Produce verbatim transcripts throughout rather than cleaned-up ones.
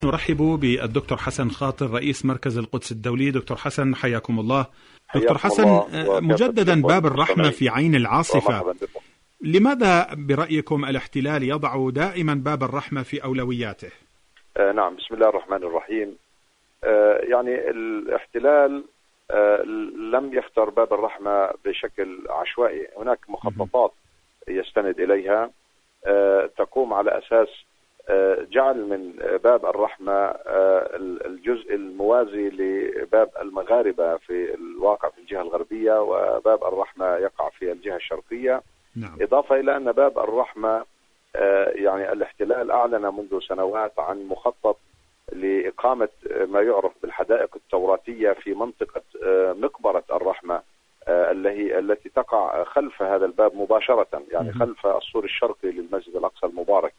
نرحب بالدكتور حسن خاطر رئيس مركز القدس الدولي. دكتور حسن حياكم الله. دكتور حسن، مجددا باب الرحمة في عين العاصفة، لماذا برأيكم الاحتلال يضع دائما باب الرحمة في أولوياته؟ آه نعم، بسم الله الرحمن الرحيم. آه يعني الاحتلال آه لم يختر باب الرحمة بشكل عشوائي، هناك مخططات يستند إليها آه تقوم على أساس جعل من باب الرحمة الجزء الموازي لباب المغاربة في الواقع في الجهة الغربية، وباب الرحمة يقع في الجهة الشرقية. نعم. إضافة إلى أن باب الرحمة يعني الاحتلال أعلن منذ سنوات عن مخطط لإقامة ما يعرف بالحدائق التوراتية في منطقة مقبرة الرحمة التي تقع خلف هذا الباب مباشرة، يعني خلف السور الشرقي للمسجد الأقصى المبارك.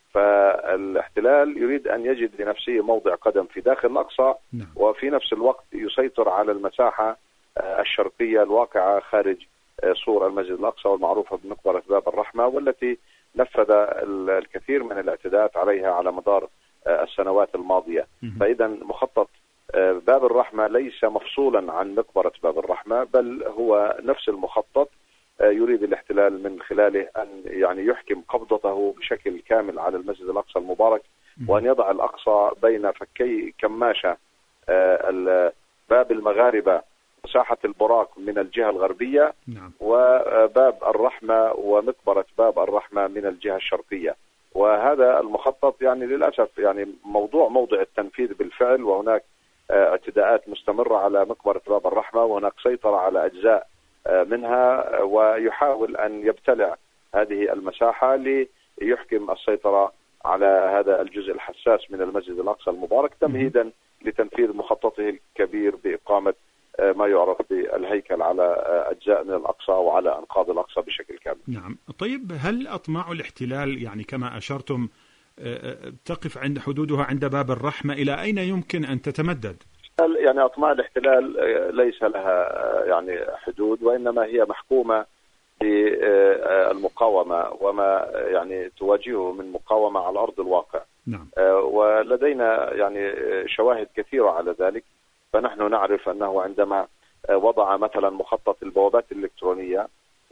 فالاحتلال يريد أن يجد لنفسه موضع قدم في داخل الأقصى، وفي نفس الوقت يسيطر على المساحة الشرقية الواقعة خارج سور المسجد الأقصى والمعروفة بمقبرة باب الرحمة، والتي نفذ الكثير من الاعتداءات عليها على مدار السنوات الماضية. فإذا مخطط باب الرحمة ليس مفصولا عن مقبرة باب الرحمة، بل هو نفس المخطط يريد الاحتلال من خلاله أن يعني يحكم قبضته بشكل كامل على المسجد الأقصى المبارك، وأن يضع الأقصى بين فكي كماشة باب المغاربة مساحة البراق من الجهة الغربية، وباب الرحمة ومقبرة باب الرحمة من الجهة الشرقية. وهذا المخطط يعني للأسف يعني موضوع موضع التنفيذ بالفعل، وهناك اعتداءات مستمرة على مقبرة باب الرحمة، وهناك سيطرة على أجزاء منها، ويحاول أن يبتلع هذه المساحة ليحكم السيطرة على هذا الجزء الحساس من المسجد الأقصى المبارك، تمهيدا لتنفيذ مخططه الكبير بإقامة ما يعرف بالهيكل على أجزاء من الأقصى وعلى أنقاض الأقصى بشكل كامل. نعم. طيب، هل أطماع الاحتلال يعني كما أشرتم تقف عند حدودها عند باب الرحمة؟ إلى أين يمكن أن تتمدد؟ يعني أطماع الاحتلال ليس لها يعني حدود، وإنما هي محكومة بالمقاومة وما يعني تواجهه من مقاومة على أرض الواقع. نعم. ولدينا يعني شواهد كثيرة على ذلك. فنحن نعرف أنه عندما وضع مثلا مخطط البوابات الإلكترونية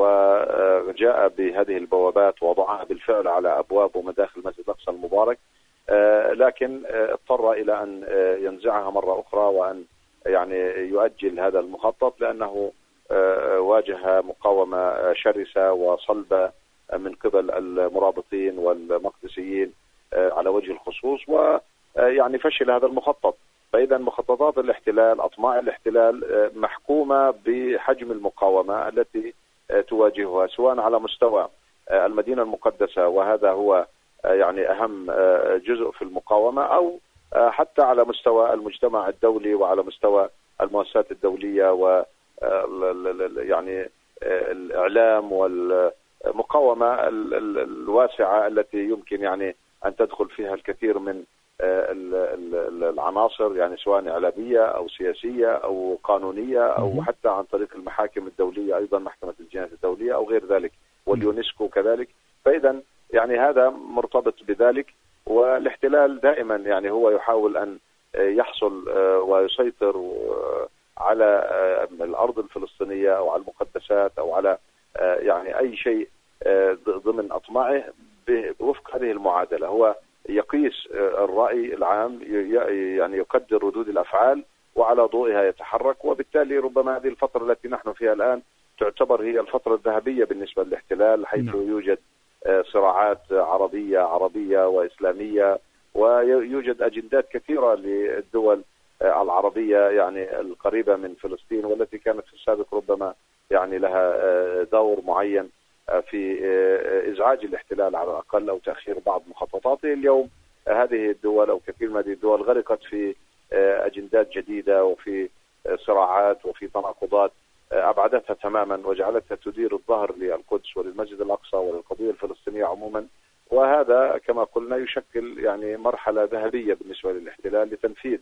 وجاء بهذه البوابات ووضعها بالفعل على أبواب ومداخل المسجد الأقصى المبارك، لكن اضطر إلى أن ينزعها مرة أخرى وأن يعني يؤجل هذا المخطط، لأنه واجه مقاومة شرسة وصلبة من قبل المرابطين والمقدسيين على وجه الخصوص، ويعني فشل هذا المخطط. فإذا مخططات الاحتلال، أطماع الاحتلال محكومة بحجم المقاومة التي تواجهها، سواء على مستوى المدينة المقدسة، وهذا هو يعني أهم جزء في المقاومة، أو حتى على مستوى المجتمع الدولي وعلى مستوى المؤسسات الدولية و يعني الإعلام والمقاومة الواسعة التي يمكن يعني أن تدخل فيها الكثير من العناصر، يعني سواء إعلامية أو سياسية أو قانونية أو حتى عن طريق المحاكم الدولية، أيضا محكمة الجنايات الدولية أو غير ذلك، واليونسكو كذلك. فإذا يعني هذا مرتبط بذلك، والاحتلال دائما يعني هو يحاول أن يحصل ويسيطر على الأرض الفلسطينية أو على المقدسات أو على يعني أي شيء ضمن أطماعه وفق هذه المعادلة. هو يقيس الرأي العام، يعني يقدر ردود الأفعال وعلى ضوئها يتحرك، وبالتالي ربما هذه الفترة التي نحن فيها الآن تعتبر هي الفترة الذهبية بالنسبة للاحتلال، حيث نعم. يوجد صراعات عربية عربية وإسلامية، ويوجد أجندات كثيرة للدول العربية يعني القريبة من فلسطين، والتي كانت في السابق ربما يعني لها دور معين في إزعاج الاحتلال على الأقل أو تأخير بعض مخططاته. اليوم هذه الدول أو كثير من هذه الدول غرقت في أجندات جديدة وفي صراعات وفي تناقضات أبعدتها تماما وجعلتها تدير الظهر للقدس وللمسجد الأقصى وللقضية الفلسطينية عموما، وهذا كما قلنا يشكل يعني مرحلة ذهبية بالنسبة للاحتلال لتنفيذ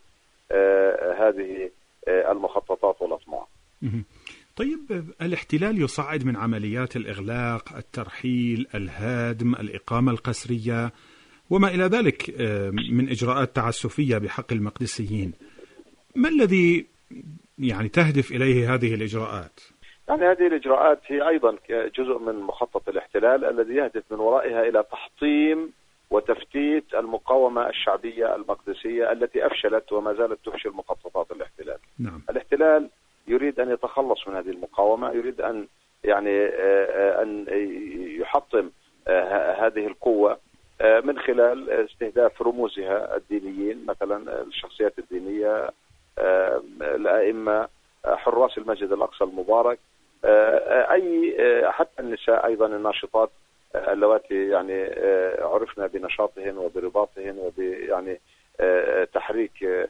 هذه المخططات والأطماع. طيب، الاحتلال يصعد من عمليات الإغلاق، الترحيل، الهدم، الإقامة القسرية، وما إلى ذلك من إجراءات تعسفية بحق المقدسيين. ما الذي يعني تهدف إليه هذه الإجراءات؟ يعني هذه الإجراءات هي أيضا جزء من مخطط الاحتلال الذي يهدف من ورائها إلى تحطيم وتفتيت المقاومة الشعبية المقدسية التي أفشلت وما زالت تفشل مخططات الاحتلال. نعم. الاحتلال يريد أن يتخلص من هذه المقاومة، يريد أن يعني أن يحطم هذه القوة من خلال استهداف رموزها الدينيين، مثلا الشخصيات الدينية، الأئمة، حراس المسجد الأقصى المبارك، أي حتى النساء أيضا الناشطات اللواتي يعني عرفنا بنشاطهن وبرباطهن وبيعني تحريك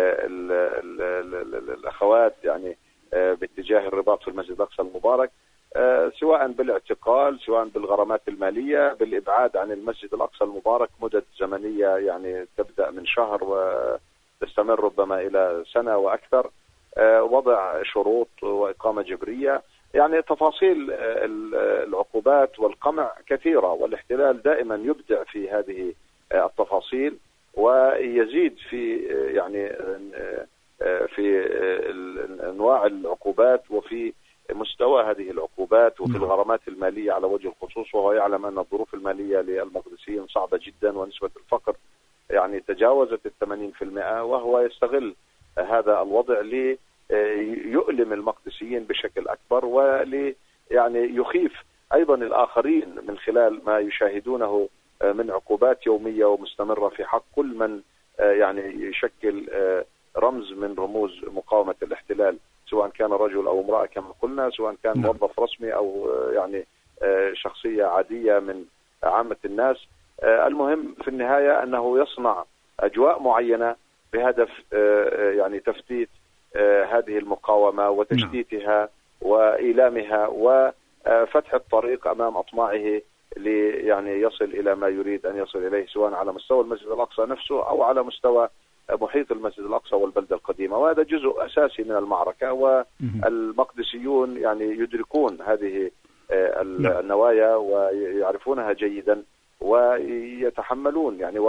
الأخوات يعني باتجاه الرباط في المسجد الأقصى المبارك، سواء بالاعتقال، سواء بالغرامات المالية، بالإبعاد عن المسجد الأقصى المبارك مدة زمنية يعني تبدأ من شهر وتستمر ربما إلى سنة وأكثر، وضع شروط وإقامة جبرية، يعني تفاصيل العقوبات والقمع كثيرة، والاحتلال دائما يبدع في هذه التفاصيل ويزيد في يعني في انواع العقوبات وفي مستوى هذه العقوبات وفي الغرامات المالية على وجه الخصوص، وهو يعلم أن الظروف المالية للمقدسيين صعبة جدا ونسبة الفقر يعني تجاوزت الثمانين في المئة، وهو يستغل هذا الوضع ليؤلم المقدسيين بشكل أكبر ولي يعني يخيف أيضا الآخرين من خلال ما يشاهدونه من عقوبات يومية ومستمرة في حق كل من يعني يشكل رمز من رموز مقاومة الاحتلال، سواء كان رجل أو امرأة كما قلنا، سواء كان موظف رسمي أو يعني شخصية عادية من عامة الناس. المهم في النهاية أنه يصنع أجواء معينة بهدف يعني تفتيت هذه المقاومة وتشتيتها وإيلامها وفتح الطريق أمام أطماعه لي يعني يصل إلى ما يريد أن يصل إليه، سواء على مستوى المسجد الأقصى نفسه أو على مستوى محيط المسجد الأقصى والبلدة القديمة. وهذا جزء أساسي من المعركة، والمقدسيون يعني يدركون هذه النوايا ويعرفونها جيدا ويتحملون يعني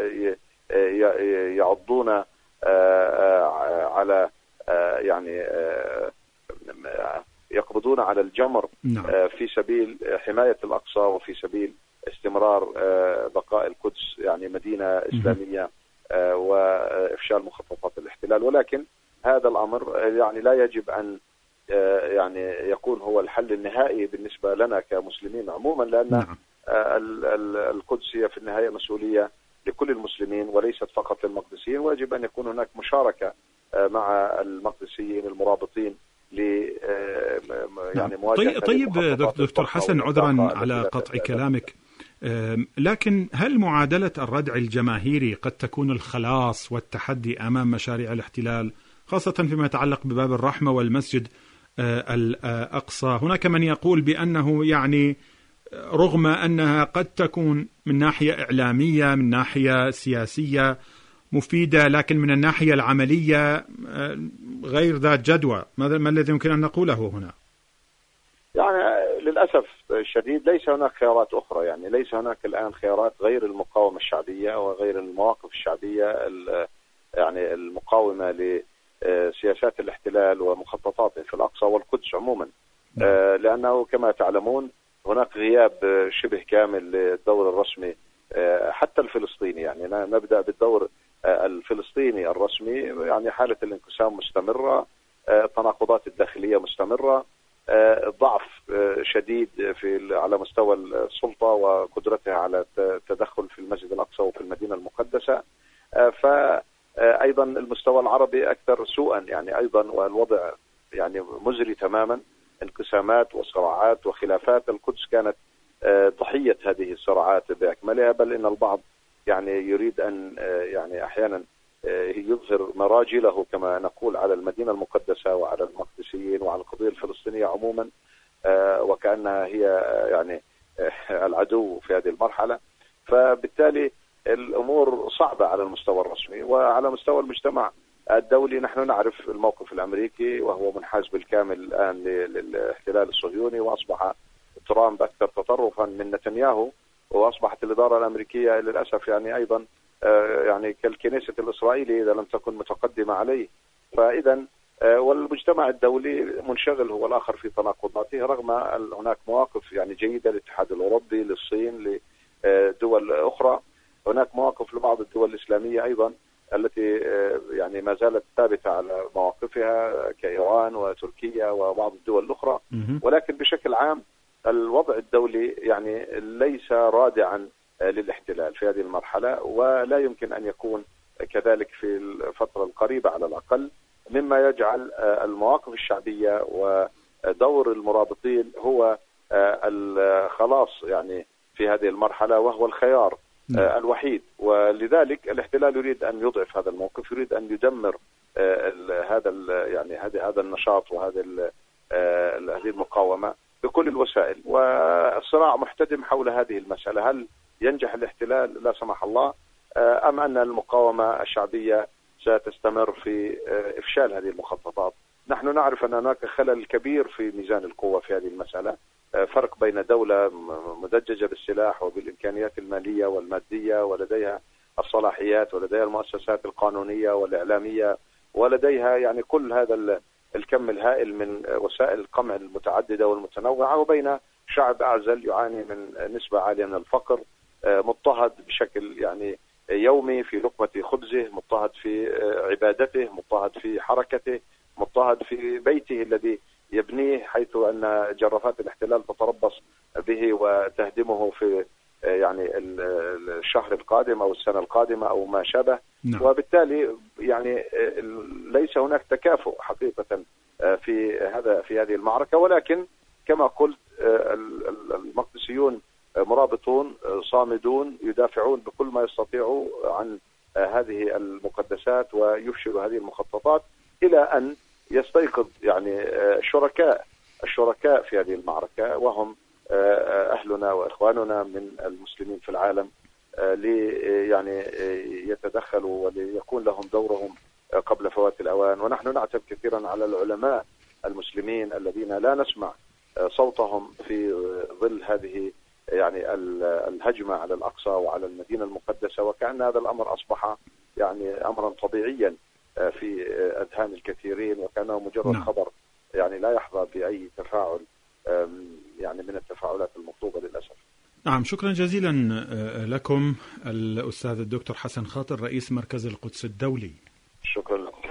ويعضون على يعني يقبضون على الجمر في سبيل حماية الأقصى وفي سبيل استمرار بقاء القدس يعني مدينة إسلامية وإفشال مخططات الاحتلال. ولكن هذا الأمر يعني لا يجب أن يعني يكون هو الحل النهائي بالنسبة لنا كمسلمين عموما، لأن القدس هي في النهاية مسؤولية لكل المسلمين وليست فقط للمقدسيين، ويجب أن يكون هناك مشاركة مع المقدسيين المرابطين ل يعني مواجهة. طيب, طيب دكتور حسن، عذرا على قطع كلامك، لكن هل معادلة الردع الجماهيري قد تكون الخلاص والتحدي أمام مشاريع الاحتلال، خاصة فيما يتعلق بباب الرحمة والمسجد الأقصى؟ هناك من يقول بأنه يعني رغم أنها قد تكون من ناحية إعلامية من ناحية سياسية مفيدة، لكن من الناحية العملية غير ذات جدوى. ماذا ما الذي يمكن أن نقوله هنا؟ يعني للأسف الشديد ليس هناك خيارات أخرى، يعني ليس هناك الآن خيارات غير المقاومة الشعبية وغير المواقف الشعبية يعني المقاومة لسياسات الاحتلال ومخططاته في الأقصى والقدس عموما، لأنه كما تعلمون هناك غياب شبه كامل للدور الرسمي حتى الفلسطيني. يعني نبدأ بالدور الفلسطيني الرسمي، يعني حالة الانقسام مستمرة، التناقضات الداخلية مستمرة، ضعف شديد في على مستوى السلطة وقدرتها على التدخل في المسجد الأقصى وفي المدينة المقدسة، فأيضا المستوى العربي أكثر سوءا يعني أيضا، والوضع يعني مزري تماما، انقسامات وصراعات وخلافات. القدس كانت ضحية هذه الصراعات بأكملها، بل إن البعض يعني يريد أن يعني أحيانا يظهر مراجله كما نقول على المدينة المقدسة وعلى المقدسيين وعلى القضية الفلسطينية عموما، وكأنها هي يعني العدو في هذه المرحلة. فبالتالي الأمور صعبة على المستوى الرسمي، وعلى مستوى المجتمع الدولي نحن نعرف الموقف الأمريكي وهو منحاز بالكامل الآن للاحتلال الصهيوني، وأصبح ترامب أكثر تطرفا من نتنياهو، واصبحت الاداره الامريكيه للاسف يعني ايضا يعني كالكنيسه الاسرائيلي اذا لم تكن متقدمه عليه. فاذا والمجتمع الدولي منشغل هو الاخر في تناقضاته، رغم ان هناك مواقف يعني جيده للاتحاد الاوروبي، للصين، لدول اخرى. هناك مواقف لبعض الدول الاسلاميه ايضا التي يعني ما زالت ثابته على مواقفها كايران وتركيا وبعض الدول الاخرى، ولكن بشكل عام الوضع الدولي يعني ليس رادعا للاحتلال في هذه المرحله، ولا يمكن ان يكون كذلك في الفتره القريبه على الاقل، مما يجعل المواقف الشعبيه ودور المرابطين هو الخلاص يعني في هذه المرحله، وهو الخيار الوحيد. ولذلك الاحتلال يريد ان يضعف هذا الموقف، يريد ان يدمر هذا يعني هذا النشاط وهذا هذه المقاومه بكل الوسائل. والصراع محتدم حول هذه المساله، هل ينجح الاحتلال لا سمح الله ام ان المقاومه الشعبيه ستستمر في افشال هذه المخططات؟ نحن نعرف ان هناك خلل كبير في ميزان القوه في هذه المساله، فرق بين دولة مدججة بالسلاح وبالإمكانيات المالية والمادية ولديها الصلاحيات ولديها المؤسسات القانونية والإعلامية ولديها يعني كل هذا الكم الهائل من وسائل القمع المتعددة والمتنوعة، وبين شعب أعزل يعاني من نسبة عالية من الفقر، مضطهد بشكل يعني يومي في لقمة خبزه، مضطهد في عبادته، مضطهد في حركته، مضطهد في بيته الذي يبنيه، حيث أن جرافات الاحتلال تتربص به وتهدمه في يعني الشهر القادم أو السنة القادمة أو ما شابه. نعم. وبالتالي يعني ليس هناك تكافؤ حقيقة في هذا في هذه المعركة، ولكن كما قلت المقدسيون مرابطون صامدون يدافعون بكل ما يستطيعوا عن هذه المقدسات ويفشلوا هذه المخططات إلى أن يستيقظ يعني الشركاء الشركاء في هذه المعركة، وهم أهلنا وإخواننا من المسلمين في العالم، لي يعني يتدخلوا وليكون لهم دورهم قبل فوات الأوان. ونحن نعتب كثيرا على العلماء المسلمين الذين لا نسمع صوتهم في ظل هذه يعني الهجمة على الأقصى وعلى المدينة المقدسة، وكأن هذا الأمر أصبح يعني أمرا طبيعيا في أذهان الكثيرين، وكأنه مجرد نعم. خبر يعني لا يحظى بأي تفاعل يعني من التفاعلات المطلوبة للأسف. نعم، شكرا جزيلا لكم الأستاذ الدكتور حسن خاطر رئيس مركز القدس الدولي. شكرا لكم.